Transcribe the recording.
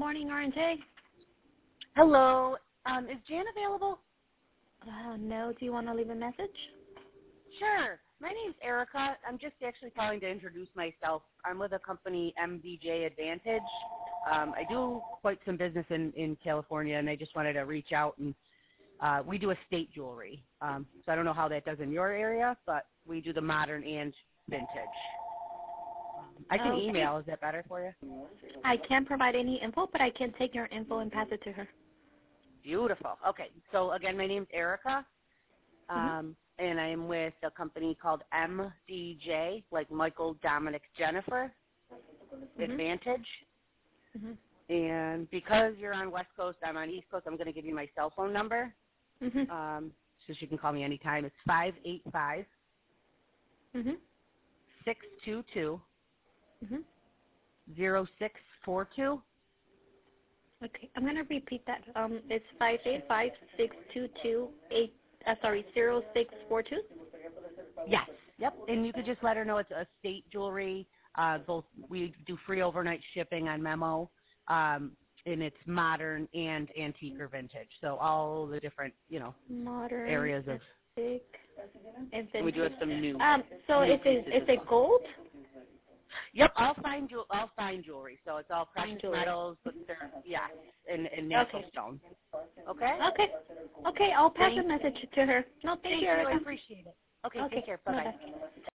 morning, R&J. Hello. Is Jan available? No. Do you want to leave a message? Sure. My name's Erica. I'm just actually calling to introduce myself. I'm with a company, MDJ Advantage. I do quite some business in California, and I just wanted to reach out, and we do estate jewelry. So I don't know how that does in your area, but we do the modern and vintage. I can email. Is that better for you? I can't provide any info, but I can take your info and pass it to her. Beautiful. Okay. So, again, my name's Erica, and I'm with a company called MDJ, like Michael, Dominic, Jennifer, Advantage. And because you're on West Coast, I'm on East Coast, I'm going to give you my cell phone number so she can call me anytime. It's 585 622 0642. Okay, I'm going to repeat that. It's 585-622-0642? Yes. Yep. And you could just let her know it's estate jewelry. Both we do free overnight shipping on Memo, and it's modern and antique or vintage. So all the different, modern, areas of antique, and vintage. We do have some new. So new is it gold? Yep, I'll find jewelry. So it's all precious metals, but and natural stone. Okay. Okay. I'll pass the message to her. No, thank you, Erica. I appreciate it. Okay. Take care. Bye bye.